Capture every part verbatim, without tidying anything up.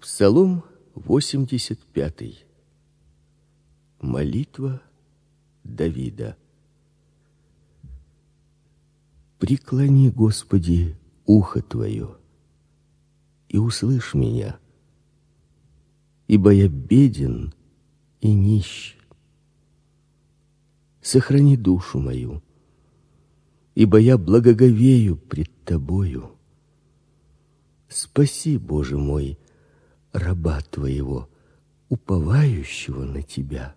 Псалом восемьдесят пятый. Молитва Давида. Преклони, Господи, ухо Твое и услышь меня, ибо я беден и нищ. Сохрани душу мою, ибо я благоговею пред Тобою. Спаси, Боже мой, раба Твоего, уповающего на Тебя.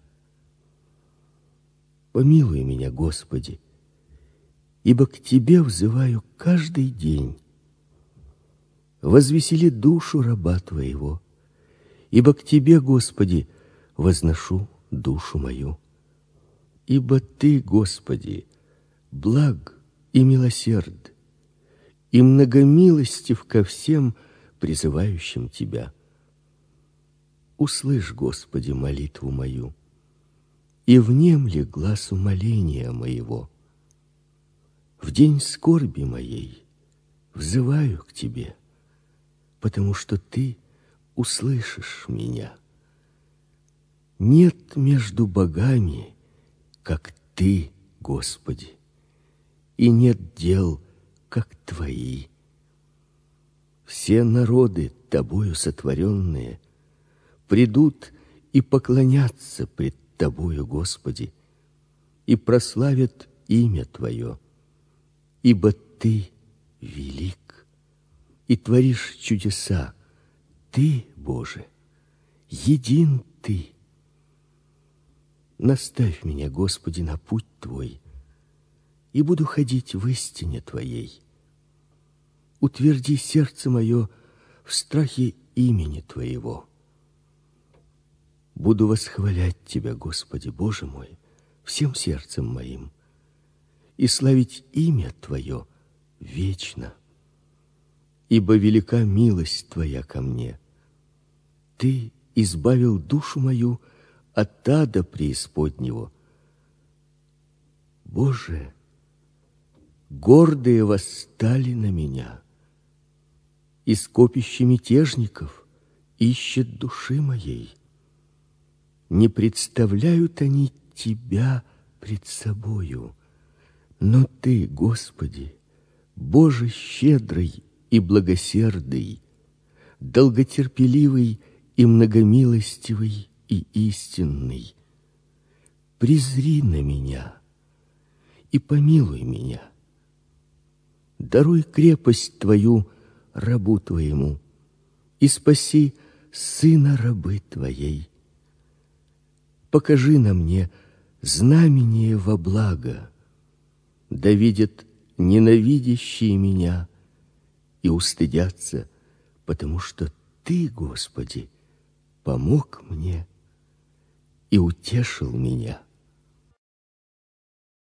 Помилуй меня, Господи, ибо к Тебе взываю каждый день. Возвесели душу раба Твоего, ибо к Тебе, Господи, возношу душу мою. Ибо Ты, Господи, благ и милосерд, и многомилостив ко всем призывающим Тебя. Услышь, Господи, молитву мою, и внемли гласу моления моего. В день скорби моей взываю к Тебе, потому что Ты услышишь меня. Нет между богами, как Ты, Господи, и нет дел, как Твои. Все народы, Тобою сотворенные, придут и поклонятся пред Тобою, Господи, и прославят имя Твое, ибо Ты велик и творишь чудеса. Ты, Боже, един Ты. Наставь меня, Господи, на путь Твой, и буду ходить в истине Твоей. Утверди сердце мое в страхе имени Твоего. Буду восхвалять Тебя, Господи, Боже мой, всем сердцем моим, и славить имя Твое вечно, ибо велика милость Твоя ко мне. Ты избавил душу мою от ада преисподнего. Боже, гордые восстали на меня, и скопище мятежников ищет души моей. Не представляют они Тебя пред собою, но Ты, Господи, Боже щедрый и благосердый, долготерпеливый и многомилостивый и истинный, презри на меня и помилуй меня. Даруй крепость Твою рабу Твоему и спаси сына рабы Твоей. Покажи на мне знамение во благо, да видят ненавидящие меня и устыдятся, потому что Ты, Господи, помог мне и утешил меня.